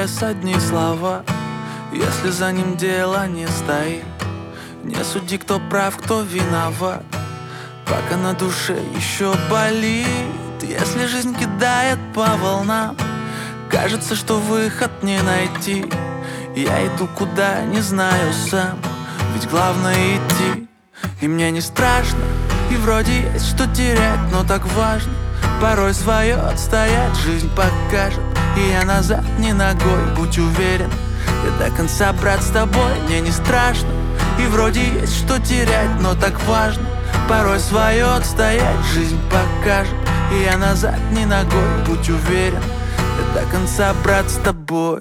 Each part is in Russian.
вес одни слова, если за ним дело не стоит. Не суди, кто прав, кто виноват, пока на душе еще болит. Если жизнь кидает по волнам, кажется, что выход не найти. Я иду куда, не знаю сам, ведь главное идти. И мне не страшно, и вроде есть что терять, но так важно порой свое отстоять. Жизнь покажет, и я назад ни ногой, будь уверен. Я до конца, брат, с тобой. Мне не страшно, и вроде есть что терять, но так важно порой свое отстоять. Жизнь покажет, и я назад ни ногой, будь уверен. Я до конца, брат, с тобой.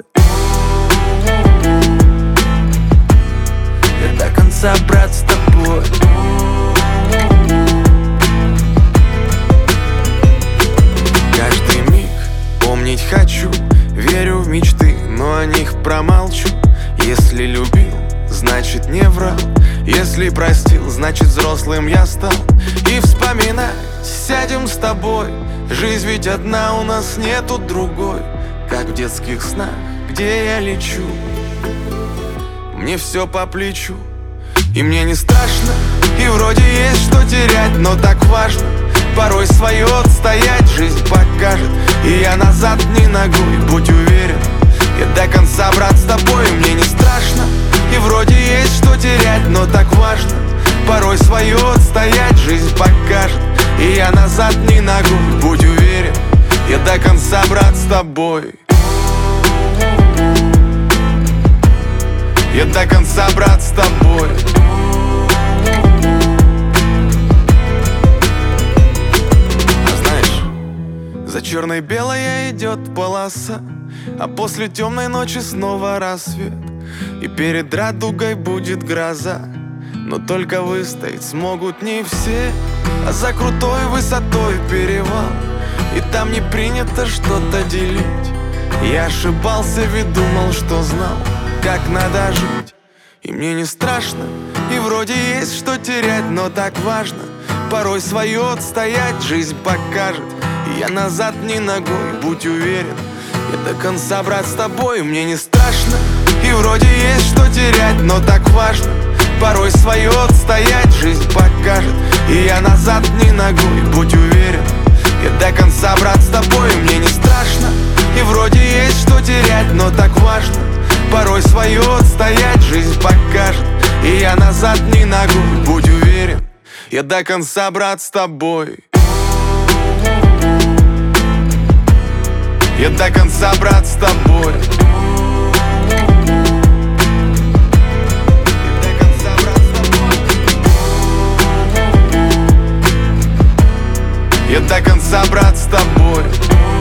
Я до конца, брат, с тобой. Каждый миг помнить хочу, верю в мечты, но о них промолчу. Если любил, значит не врал, если простил, значит взрослым я стал. И вспоминать сядем с тобой, жизнь ведь одна, у нас нету другой. Как в детских снах, где я лечу, мне все по плечу. И мне не страшно, и вроде есть что терять, но так важно порой свое отстоять. Жизнь покажет, и я назад ни ногой, будь уверен. Я до конца, брат, с тобой. Мне не страшно, и вроде есть что терять, но так важно порой свое отстоять. Жизнь покажет, и я назад ни ногой, будь уверен. Я до конца, брат, с тобой. Я до конца, брат, с тобой. А знаешь, за черно-белой идет полоса, а после темной ночи снова рассвет. И перед радугой будет гроза, но только выстоять смогут не все. А за крутой высотой перевал, и там не принято что-то делить. Я ошибался, ведь думал, что знал, как надо жить. И мне не страшно, и вроде есть что терять, но так важно порой свое отстоять. Жизнь покажет, и я назад ни ногой, будь уверен. Я до конца, брат, с тобой. Мне не страшно, и вроде есть что терять, но так важно порой свое отстоять. Жизнь покажет, и я назад ни ногой, будь уверен. Я до конца, брат, с тобой. Мне не страшно, и вроде есть что терять, но так важно порой свое отстоять. Жизнь покажет, и я назад ни ногой, будь уверен. Я до конца, брат, с тобой. Я до конца, брат, с тобой. Я до конца, брат, с тобой.